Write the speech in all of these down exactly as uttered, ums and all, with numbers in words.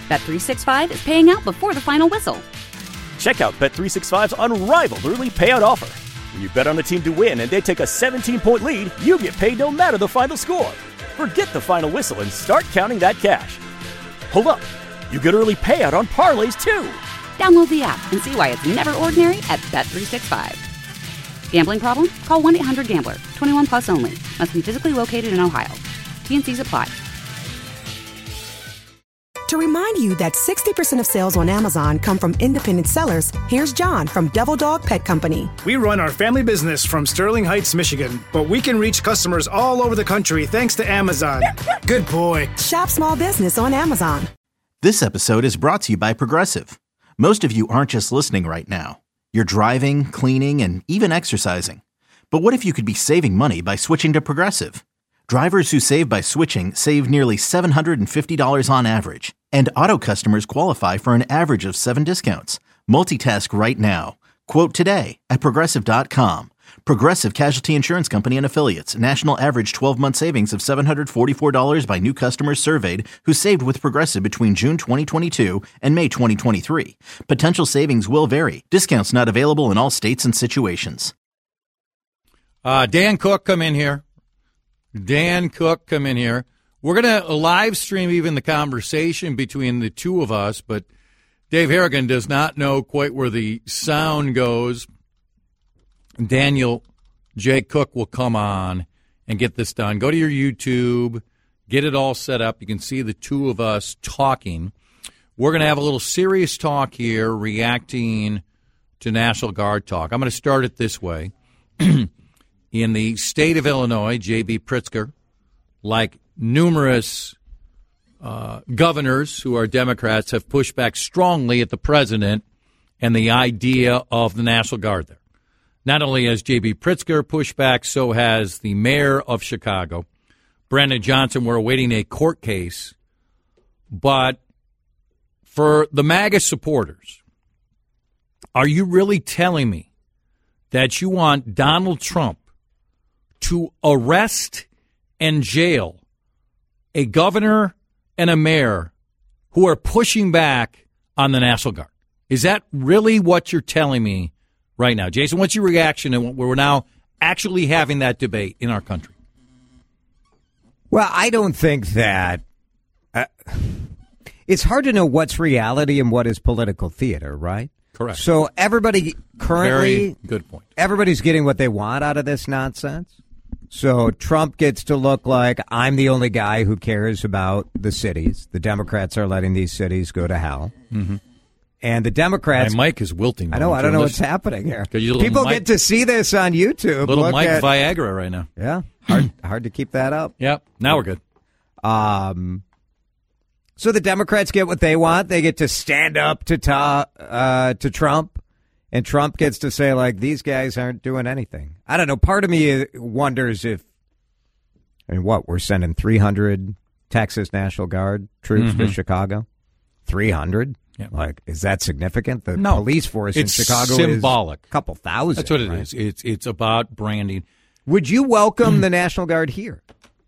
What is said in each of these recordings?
Bet three sixty-five is paying out before the final whistle. Check out Bet three sixty-five's unrivaled early payout offer. When you bet on a team to win and they take a seventeen-point lead, you get paid no matter the final score. Forget the final whistle and start counting that cash. Hold up. You get early payout on parlays, too. Download the app and see why it's never ordinary at Bet three sixty-five. Gambling problem? Call one eight hundred gambler. twenty-one plus only. Must be physically located in Ohio. T and Cs apply. To remind you that sixty percent of sales on Amazon come from independent sellers, here's John from Devil Dog Pet Company. We run our family business from Sterling Heights, Michigan, but we can reach customers all over the country thanks to Amazon. Good boy. Shop small business on Amazon. This episode is brought to you by Progressive. Most of you aren't just listening right now. You're driving, cleaning, and even exercising. But what if you could be saving money by switching to Progressive? Drivers who save by switching save nearly seven hundred fifty dollars on average. And auto customers qualify for an average of seven discounts. Multitask right now. Quote today at Progressive dot com. Progressive Casualty Insurance Company and Affiliates. National average twelve-month savings of seven hundred forty-four dollars by new customers surveyed who saved with Progressive between June twenty twenty-two and May twenty twenty-three. Potential savings will vary. Discounts not available in all states and situations. Uh, Dan Cook, come in here. Dan Cook, come in here. We're going to live stream even the conversation between the two of us, but Dave Harrigan does not know quite where the sound goes. Daniel J. Cook will come on and get this done. Go to your YouTube, get it all set up. You can see the two of us talking. We're going to have a little serious talk here reacting to National Guard talk. I'm going to start it this way. In the state of Illinois, J B. Pritzker, like numerous uh, governors who are Democrats, have pushed back strongly at the president and the idea of the National Guard there. Not only has J B. Pritzker pushed back, so has the mayor of Chicago, Brandon Johnson. We're awaiting a court case. But for the MAGA supporters, are you really telling me that you want Donald Trump to arrest and jail a governor and a mayor who are pushing back on the National Guard? Is that really what you're telling me right now? Jason, what's your reaction to where we're now actually having that debate in our country? Well, I don't think that uh, it's hard to know what's reality and what is political theater, right? Correct. So everybody currently, Very good point. Everybody's getting what they want out of this nonsense. So Trump gets to look like I'm the only guy who cares about the cities. The Democrats are letting these cities go to hell. Mm-hmm. And the Democrats... My mic is wilting. I know. I don't know what's happening here. Mike, People get to see this on YouTube. Little Look Mike at, Viagra right now. Yeah. Hard, hard to keep that up. Yep. Now we're good. Um, so the Democrats get what they want. They get to stand up to ta- uh, to Trump. And Trump gets to say, like, these guys aren't doing anything. I don't know. Part of me wonders if, I mean, what, we're sending three hundred Texas National Guard troops mm-hmm. to Chicago? three hundred? Yeah. Like, is that significant? The no, police force in Chicago symbolic. is a couple thousand. That's what it right? is. It's, it's about branding. Would you welcome the National Guard here?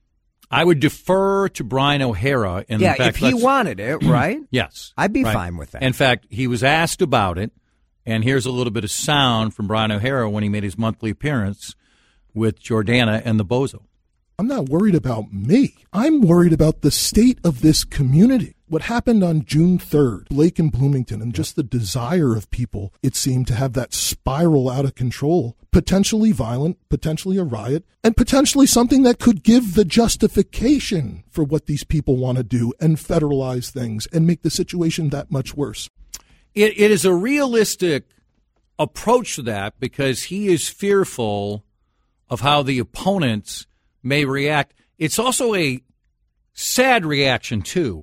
I would defer to Brian O'Hara. And yeah, in fact, if he wanted it, right? Yes. I'd be right. fine with that. In fact, he was asked about it. And here's a little bit of sound from Brian O'Hara when he made his monthly appearance with Jordana and the Bozo. I'm not worried about me. I'm worried about the state of this community. What happened on June third, Blake and Bloomington, and just the desire of people, it seemed, to have that spiral out of control, potentially violent, potentially a riot, and potentially something that could give the justification for what these people want to do and federalize things and make the situation that much worse. It, it is a realistic approach to that because he is fearful of how the opponents may react. It's also a sad reaction, too,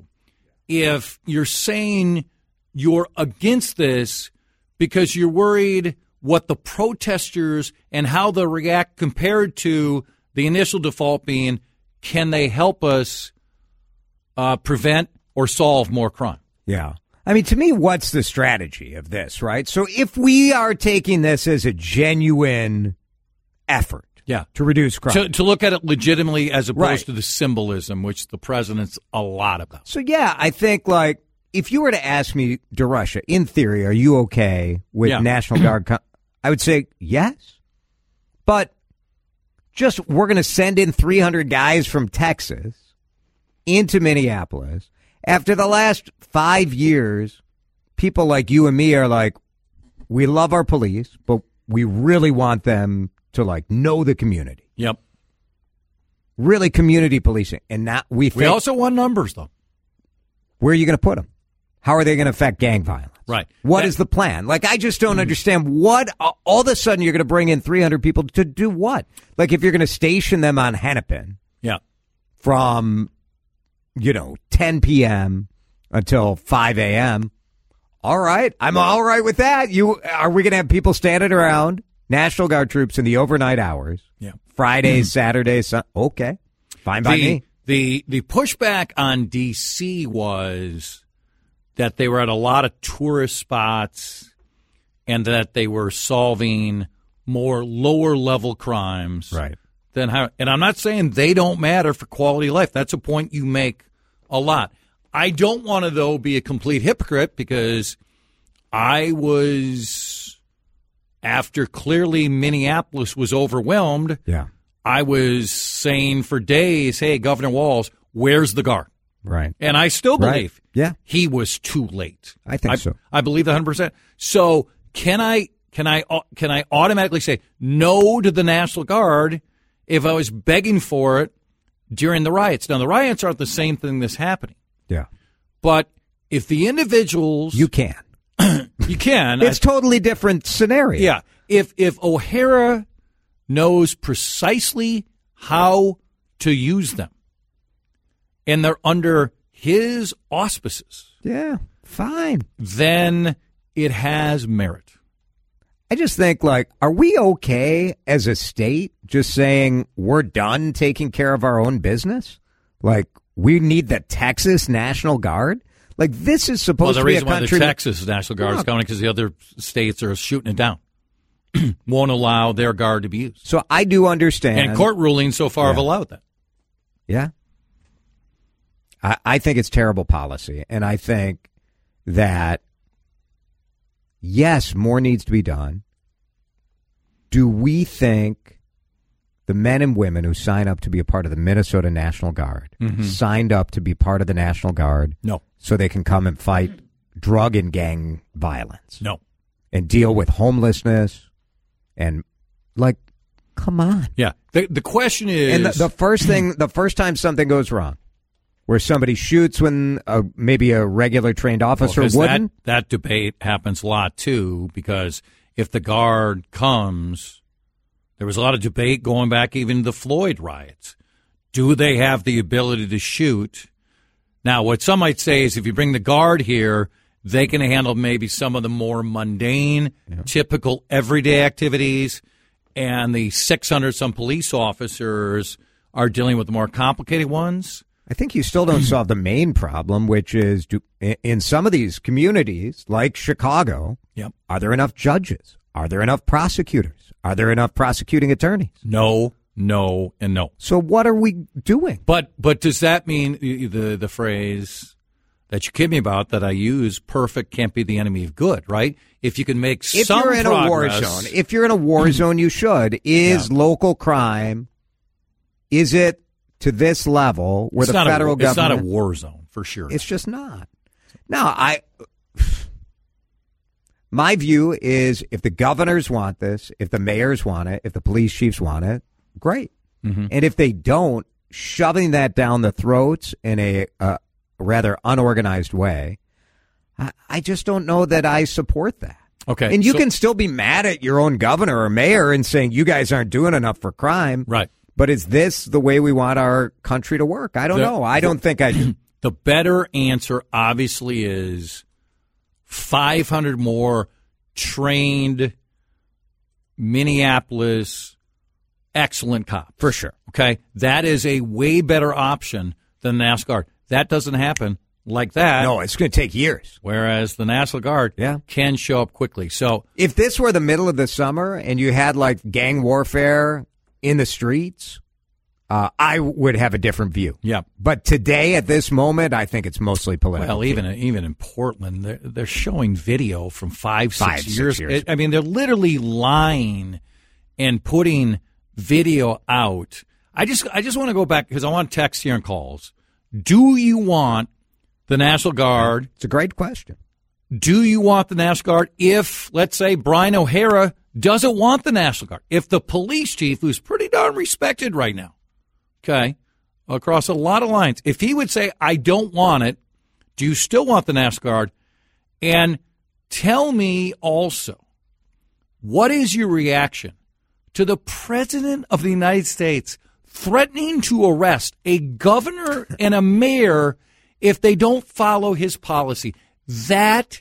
if you're saying you're against this because you're worried what the protesters and how they'll react compared to the initial default being, can they help us uh, prevent or solve more crime? Yeah. I mean, to me, what's the strategy of this, right? So if we are taking this as a genuine effort yeah. to reduce crime. To, to look at it legitimately as opposed right. to the symbolism, which the president's a lot about. So, yeah, I think, like, if you were to ask me, DeRusha, in theory, are you okay with Yeah. National Guard? Co- I would say yes. But just we're going to send in three hundred guys from Texas into Minneapolis. After the last five years, people like you and me are like, we love our police, but we really want them to, like, know the community. Yep. Really community policing. And not we think, We also want numbers, though. where are you going to put them? How are they going to affect gang violence? Right. What That- is the plan? Like, I just don't understand what, uh, all of a sudden you're going to bring in three hundred people to do what? Like, if you're going to station them on Hennepin Yeah. from, you know, ten p.m. until five a.m., all right, I'm all right with that. You Are we going to have people standing around, National Guard troops in the overnight hours? Yeah. Fridays, Saturdays, Sun- okay. Fine by the, me. The, the pushback on D C was that they were at a lot of tourist spots and that they were solving more lower-level crimes. Right. Than how, and I'm not saying they don't matter for quality of life. That's a point you make a lot. I don't want to, though, be a complete hypocrite because I was, after clearly Minneapolis was overwhelmed, Yeah. I was saying for days, hey, Governor Walz, where's the guard? Right. And I still Right. believe Yeah. he was too late. I think I, so. I believe that one hundred percent. So can I can I can I automatically say no to the National Guard if I was begging for it during the riots? Now, the riots aren't the same thing that's happening. Yeah. But if the individuals You can. you can It's I- totally different scenario. yeah. If if O'Hara knows precisely how to use them and they're under his auspices, Yeah. Fine. then it has merit. I just think, like, are we okay as a state just saying we're done taking care of our own business? Like, we need the Texas National Guard? Like, this is Well, supposed the to be a reason why the country. Texas National Guard is Look. coming because the other states are shooting it down, won't allow their guard to be used. So I do understand. And court rulings so far have Yeah. allowed that. Yeah. I, I think it's terrible policy. And I think that, yes, more needs to be done. Do we think the men and women who sign up to be a part of the Minnesota National Guard Mhm. signed up to be part of the National Guard No. so they can come and fight drug and gang violence No. and deal with homelessness and, like, come on. Yeah. The the question is And the, the first thing, the first time something goes wrong, where somebody shoots when uh, maybe a regular trained officer Well, 'cause wouldn't. That, that debate happens a lot, too, because if the guard comes, there was a lot of debate going back even to the Floyd riots. Do they have the ability to shoot? Now, what some might say is if you bring the guard here, they can handle maybe some of the more mundane, typical everyday activities, and the six hundred some police officers are dealing with the more complicated ones. I think you still don't solve the main problem, which is do, in- in some of these communities, like Chicago, Yep. are there enough judges? Are there enough prosecutors? Are there enough prosecuting attorneys? No, no, and no. So what are we doing? But but does that mean the the phrase that you kid me about that I use, perfect can't be the enemy of good, right? If you can make If some you're in progress, a war zone, if you're in a war zone, you should. Is Yeah. local crime, is it to this level where it's the not federal a, government... It's not a war zone, for sure. It's just not. No, I. My view is if the governors want this, if the mayors want it, if the police chiefs want it, great. Mhm. And if they don't, shoving that down the throats in a uh, rather unorganized way, I, I just don't know that I support that. Okay. And you so- can still be mad at your own governor or mayor and saying you guys aren't doing enough for crime. Right. But is this the way we want our country to work? I don't The- know. I don't think I do. The better answer, obviously, is five hundred more trained Minneapolis excellent cops. For sure. Okay? That is a way better option than the National Guard. That doesn't happen like that. No, it's going to take years. Whereas the National Guard Yeah. can show up quickly. So, If this were the middle of the summer and you had like gang warfare in the streets, uh, I would have a different view. Yeah. But today, at this moment, I think it's mostly political. Well, even even in Portland, they're, they're showing video from five, six Five, six years. years. I mean, they're literally lying and putting video out. I just I just want to go back because I want text here and calls. Do you want the National Guard? It's a great question. Do you want the National Guard if, let's say, Brian O'Hara doesn't want the National Guard? If the police chief, who's pretty darn respected right now, okay, across a lot of lines, if he would say, I don't want it, do you still want the National Guard? And tell me also, what is your reaction to the President of the United States threatening to arrest a governor and a mayor if they don't follow his policy? That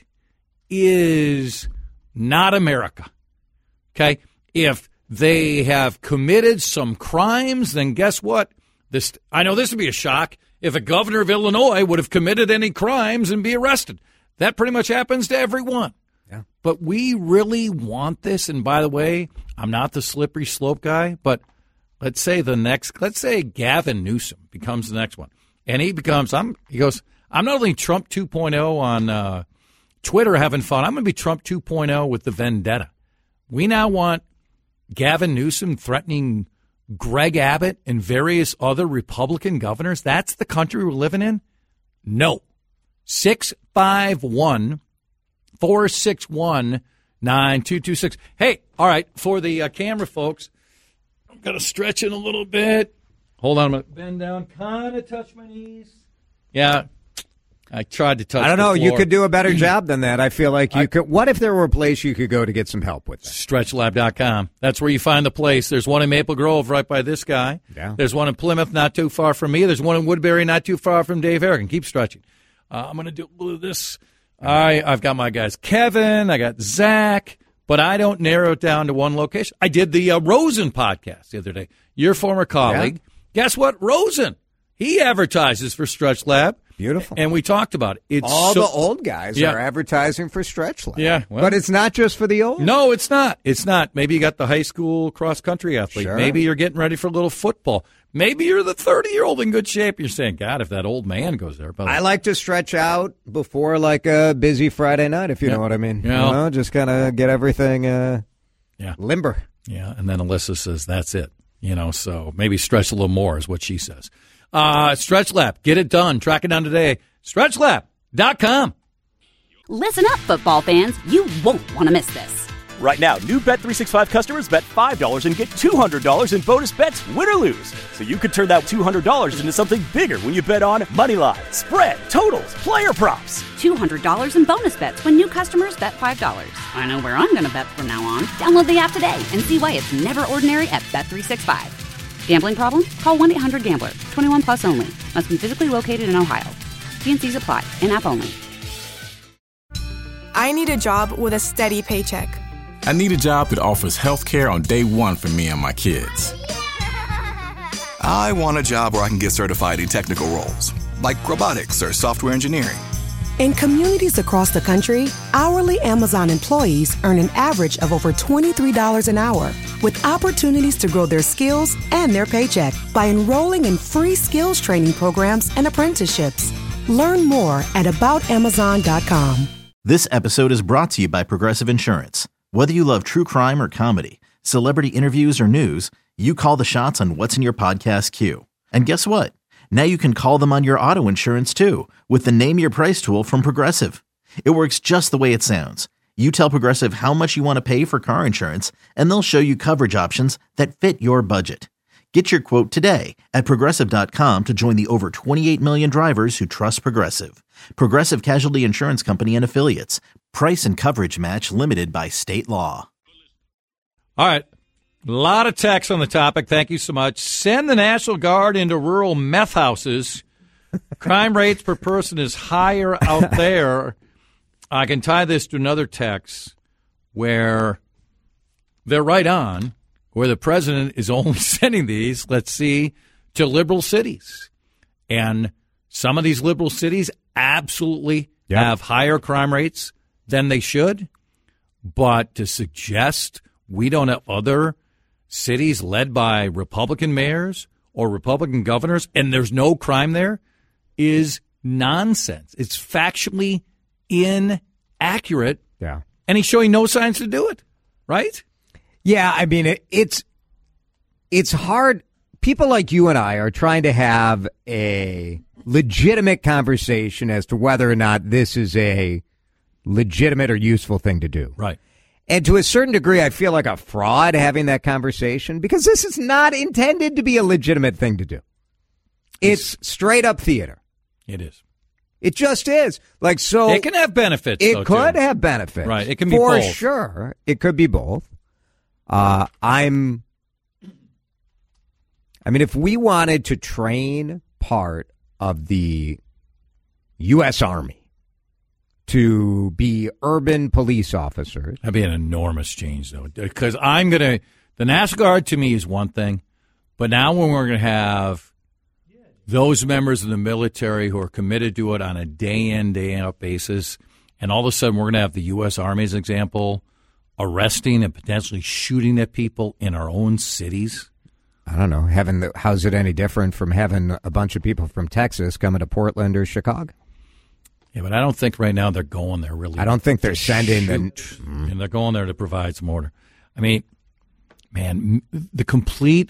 is not America. Okay? If they have committed some crimes, then guess what? This I know this would be a shock if a governor of Illinois would have committed any crimes and be arrested. That pretty much happens to everyone. Yeah. But we really want this. And by the way, I'm not the slippery slope guy, but let's say the next, let's say Gavin Newsom becomes the next one. And he becomes, I'm, he goes, I'm not only Trump two point oh on uh, Twitter having fun, I'm going to be Trump two point oh with the vendetta. We now want Gavin Newsom threatening Greg Abbott and various other Republican governors. That's the country we're living in? No. six five one, four six one, nine two two six. Hey, all right, for the uh, camera folks, I'm going to stretch it a little bit. Hold on, I'm going to bend down, kind of touch my knees. Yeah, I tried to touch I don't the know. You floor. could do a better job than that. I feel like you I, could. What if there were a place you could go to get some help with that? stretch lab dot com. That's where you find the place. There's one in Maple Grove right by this guy. Yeah. There's one in Plymouth not too far from me. There's one in Woodbury not too far from Dave Harrigan. Keep stretching. Uh, I'm going to do a little of this. I, I've got my guys Kevin. I got Zach. But I don't narrow it down to one location. I did the uh, Rosen podcast the other day. Your former colleague. Yeah. Guess what? Rosen. He advertises for Stretch Lab. Beautiful. And we talked about it. It's All so, the old guys yeah. are advertising for Stretch Lab. Yeah, well, but it's not just for the old. No, it's not. It's not. Maybe you got the high school cross-country athlete. Sure. Maybe you're getting ready for a little football. Maybe you're the thirty-year-old in good shape. You're saying, God, if that old man goes there. But I like to stretch out before like a busy Friday night, if you Yeah. know what I mean. Yeah. You know, just kind of get everything uh, yeah. limber. Yeah, and then Alyssa says, that's it. You know, so maybe stretch a little more is what she says. Uh, Stretch Lab, get it done. Track it down today. stretch lab dot com. Listen up, football fans. You won't want to miss this. Right now, new Bet three sixty-five customers bet five dollars and get two hundred dollars in bonus bets, win or lose. So you could turn that two hundred dollars into something bigger when you bet on moneyline, spread, totals, player props. two hundred dollars in bonus bets when new customers bet five dollars. I know where I'm going to bet from now on. Download the app today and see why it's never ordinary at Bet three sixty-five. Gambling problem? Call one eight hundred gambler. twenty-one plus only. Must be physically located in Ohio. T N Cs apply. In-app only. I need a job with a steady paycheck. I need a job that offers health care on day one for me and my kids. I want a job where I can get certified in technical roles, like robotics or software engineering. In communities across the country, hourly Amazon employees earn an average of over twenty-three dollars an hour, with opportunities to grow their skills and their paycheck by enrolling in free skills training programs and apprenticeships. Learn more at about amazon dot com. This episode is brought to you by Progressive Insurance. Whether you love true crime or comedy, celebrity interviews or news, you call the shots on what's in your podcast queue. And guess what? Now you can call them on your auto insurance too with the Name Your Price tool from Progressive. It works just the way it sounds. You tell Progressive how much you want to pay for car insurance, and they'll show you coverage options that fit your budget. Get your quote today at Progressive dot com to join the over twenty-eight million drivers who trust Progressive. Progressive Casualty Insurance Company and Affiliates. Price and coverage match limited by state law. All right. A lot of text on the topic. Thank you so much. Send the National Guard into rural meth houses. Crime rates per person is higher out there. I can tie this to another text where they're right on, where the president is only sending these, let's see, to liberal cities. And some of these liberal cities absolutely Yep. have higher crime rates than they should. But to suggest we don't have other cities led by Republican mayors or Republican governors and there's no crime there is nonsense. It's factually inaccurate. Yeah. And he's showing no signs to do it, right? Yeah, I mean, it, it's it's hard. People like you and I are trying to have a legitimate conversation as to whether or not this is a legitimate or useful thing to do. Right. And to a certain degree, I feel like a fraud having that conversation because this is not intended to be a legitimate thing to do. It's straight up theater. It is. It just is. Like, so it can have benefits. It though, could too. have benefits. Right. It can be For both. sure. It could be both. Uh, I'm, I mean, if we wanted to train part of the U S Army to be urban police officers. That'd be an enormous change, though, because I'm going to, the National Guard to me is one thing, but now when we're going to have those members of the military who are committed to it on a day in, day out basis, and all of a sudden we're going to have the U S Army, as an example, arresting and potentially shooting at people in our own cities. I don't know. Having the, how's it any different from having a bunch of people from Texas coming to Portland or Chicago? Yeah, but I don't think right now they're going there really. I don't think they're sending them. Mm. And they're going there to provide some order. I mean, man, the complete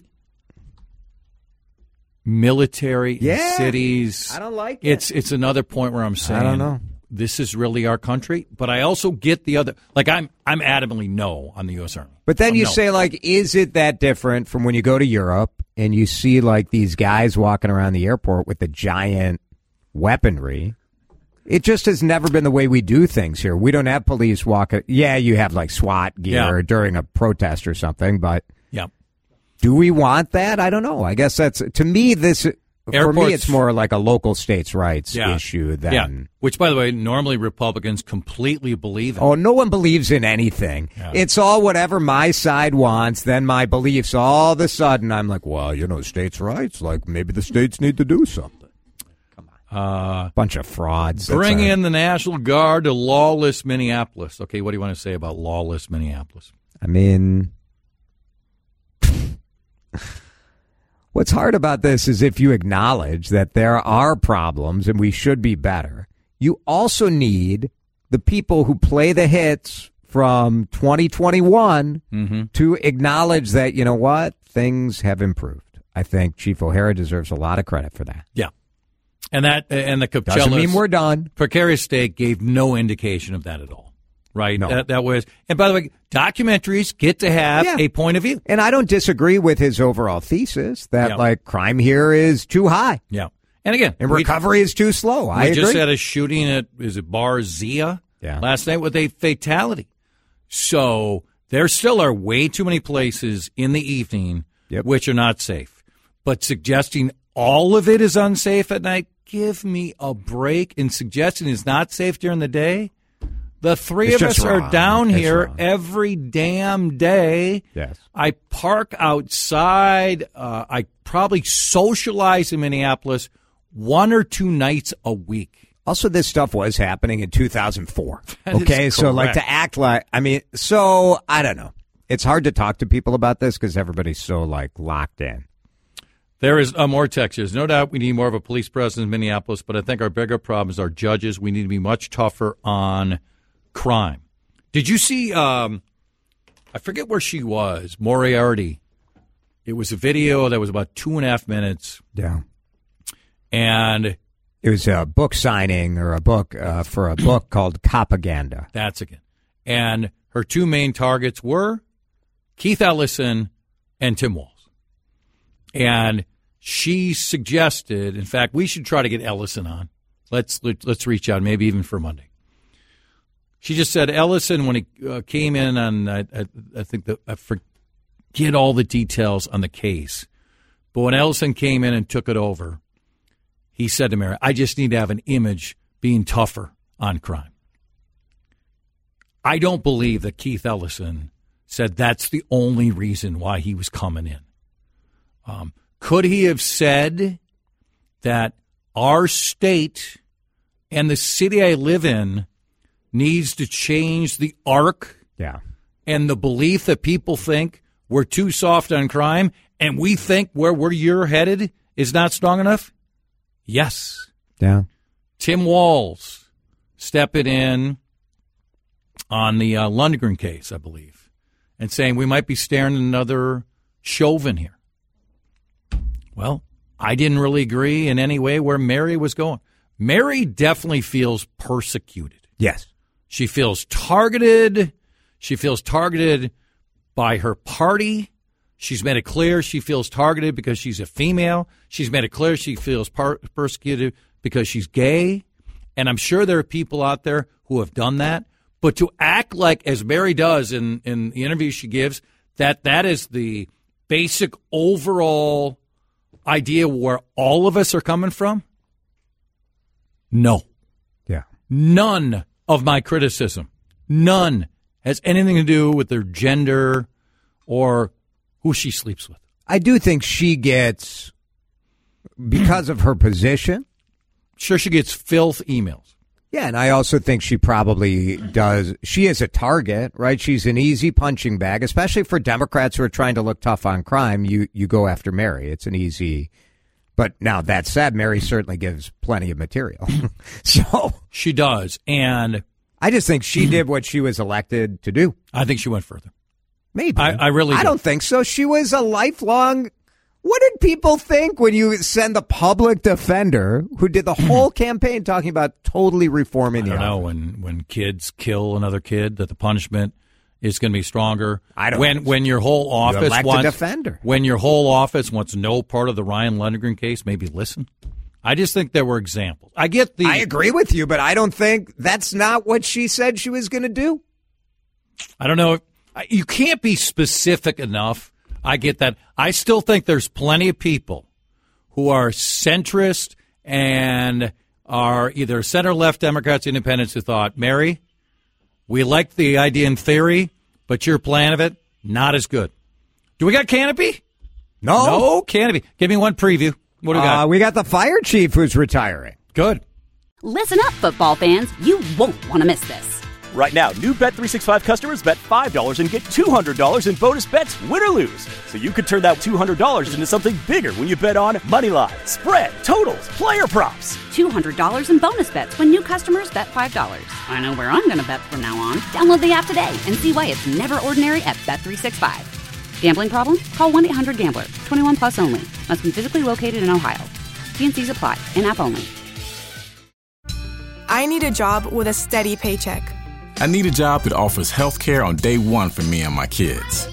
military yeah, in cities. I don't like it. It's, it's another point where I'm saying, I don't know. This is really our country, but I also get the other. Like I'm, I'm adamantly no on the U S Army. But then I'm you no. say, like, is it that different from when you go to Europe and you see like these guys walking around the airport with the giant weaponry? It just has never been the way we do things here. We don't have police walking. Yeah, you have like SWAT gear Yeah. during a protest or something, but yeah, do we want that? I don't know. I guess that's to me this. For Airports- me, it's more like a local states' rights Yeah. issue than. yeah. Which, by the way, normally Republicans completely believe in. Oh, no one believes in anything. Yeah. It's all whatever my side wants, then my beliefs. All of a sudden, I'm like, well, you know, states' rights. Like, maybe the states need to do something. Come on. Uh, Bunch of frauds. Bring That's a- in the National Guard to lawless Minneapolis. Okay, what do you want to say about lawless Minneapolis? I mean, what's hard about this is if you acknowledge that there are problems and we should be better, you also need the people who play the hits from twenty twenty-one Mm-hmm. to acknowledge that, you know what, things have improved. I think Chief O'Hara deserves a lot of credit for that. Yeah. And that and the Doesn't Coachella mean we're done. precarious state gave no indication of that at all. Right? No. That, that was, and by the way, documentaries get to have Yeah. a point of view. And I don't disagree with his overall thesis that, Yeah. like, crime here is too high Yeah. And again, and we- recovery is too slow. I we agree. just had a shooting at, is it Bar Zia Yeah. last night with a fatality. So there still are way too many places in the evening Yep. which are not safe. But suggesting all of it is unsafe at night, give me a break. And suggesting it's not safe during the day, the three It's of us just are wrong. down It's here wrong. every damn day. Yes. I park outside. Uh, I probably socialize in Minneapolis one or two nights a week. Also, this stuff was happening in two thousand four. That is Okay, so like correct. to act like, I mean, so I don't know. It's hard to talk to people about this because everybody's so like locked in. There is uh, more text. There's no doubt we need more of a police presence in Minneapolis, but I think our bigger problem is our judges. We need to be much tougher on crime. Did you see, um, I forget where she was, Moriarty. It was a video that was about two and a half minutes. Yeah. And It was a book signing or a book uh, for a book called Copaganda. that's again. And her two main targets were Keith Ellison and Tim Walz. And she suggested, in fact, we should try to get Ellison on. Let's let's reach out, maybe even for Monday. She just said Ellison, when he uh, came in on, I, I, I think, the, I forget all the details on the case, but when Ellison came in and took it over, he said to Mary, I just need to have an image being tougher on crime. I don't believe that Keith Ellison said that's the only reason why he was coming in. Um, could he have said that our state and the city I live in needs to change the arc Yeah. and the belief that people think we're too soft on crime, and we think where where you're headed is not strong enough? Yes. Yeah. Tim Walz stepping in on the uh, Lundgren case, I believe, and saying we might be staring at another Chauvin here. Well, I didn't really agree in any way where Mary was going. Mary definitely feels persecuted. Yes. She feels targeted. She feels targeted by her party. She's made it clear she feels targeted because she's a female. She's made it clear she feels par- persecuted because she's gay. And I'm sure there are people out there who have done that. But to act like, as Mary does in, in the interview she gives, that that is the basic overall idea where all of us are coming from? No. Yeah. None of my criticism, none, has anything to do with their gender or who she sleeps with. I do think she gets, because of her position. Sure, she gets filth emails. Yeah, and I also think she probably does. She is a target, right? She's an easy punching bag, especially for Democrats who are trying to look tough on crime. You you go after Mary. It's an easy. But now that said, Mary certainly gives plenty of material. So she does, and I just think she did what she was elected to do. I think she went further. Maybe. I, I really. I do. don't think so. She was a lifelong. What did people think when you send the public defender who did the whole campaign talking about totally reforming I the don't know office? when when kids kill another kid that the punishment is going to be stronger. I don't. When when your whole office you elect wants a defender. When your whole office wants no part of the Ryan Lundgren case, maybe listen. I just think there were examples. I get the. I agree with you, but I don't think that's not what she said she was going to do. I don't know. You can't be specific enough. I get that. I still think there's plenty of people who are centrist and are either center-left Democrats, independents who thought, Mary, we like the idea in theory, but your plan of it, not as good. Do we got Canopy? No. No Canopy. Give me one preview. What do we got? Uh, we got the fire chief who's retiring. Good. Listen up, football fans. You won't want to miss this. Right now, new Bet three sixty-five customers bet five dollars and get two hundred dollars in bonus bets, win or lose. So you could turn that two hundred dollars into something bigger when you bet on money line, spread, totals, player props. two hundred dollars in bonus bets when new customers bet five dollars. I know where I'm going to bet from now on. Download the app today and see why it's never ordinary at Bet three sixty-five. Gambling problem? Call one eight hundred gambler. twenty-one plus only. Must be physically located in Ohio. T and C's apply. In-app only. I need a job with a steady paycheck. I need a job that offers health care on day one for me and my kids.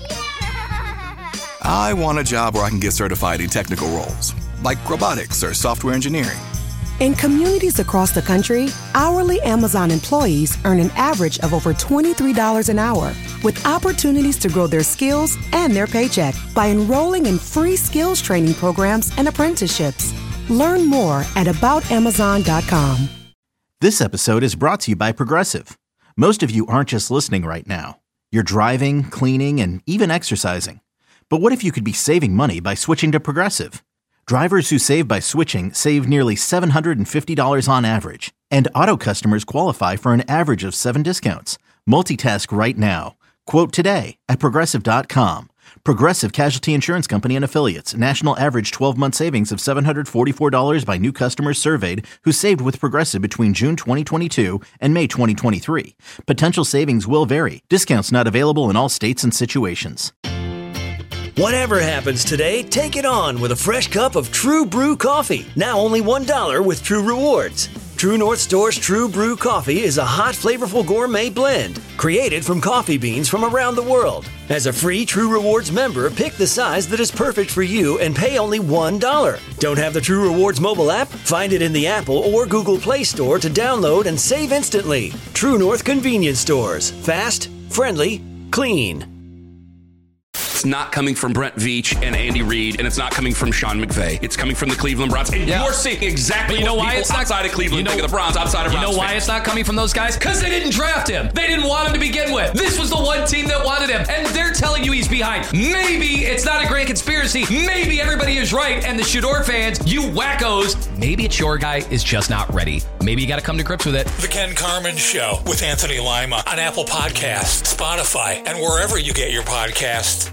I want a job where I can get certified in technical roles, like robotics or software engineering. In communities across the country, hourly Amazon employees earn an average of over twenty-three dollars an hour, with opportunities to grow their skills and their paycheck by enrolling in free skills training programs and apprenticeships. Learn more at about amazon dot com. This episode is brought to you by Progressive. Most of you aren't just listening right now. You're driving, cleaning, and even exercising. But what if you could be saving money by switching to Progressive? Drivers who save by switching save nearly seven hundred fifty dollars on average. And auto customers qualify for an average of seven discounts. Multitask right now. Quote today at Progressive dot com. Progressive Casualty Insurance Company and Affiliates. National average twelve-month savings of seven hundred forty-four dollars by new customers surveyed who saved with Progressive between June twenty twenty-two and May twenty twenty-three. Potential savings will vary. Discounts not available in all states and situations. Whatever happens today, take it on with a fresh cup of True Brew coffee. Now only one dollar with True Rewards. True North Store's True Brew coffee is a hot, flavorful gourmet blend created from coffee beans from around the world. As a free True Rewards member, pick the size that is perfect for you and pay only one dollar. Don't have the True Rewards mobile app? Find it in the Apple or Google Play Store to download and save instantly. True North Convenience Stores. Fast, friendly, clean. It's not coming from Brent Veach and Andy Reid, and it's not coming from Sean McVay. It's coming from the Cleveland Browns. And yeah. you're seeing exactly you know what why people it's not, outside of Cleveland you know, think of the Browns, outside of You Browns know why fans. it's not coming from those guys? Because they didn't draft him. They didn't want him to begin with. This was the one team that wanted him, and they're telling you he's behind. Maybe it's not a grand conspiracy. Maybe everybody is right, and the Shador fans, you wackos, maybe it's your guy is just not ready. Maybe you got to come to grips with it. The Ken Carman Show with Anthony Lima on Apple Podcasts, Spotify, and wherever you get your podcasts.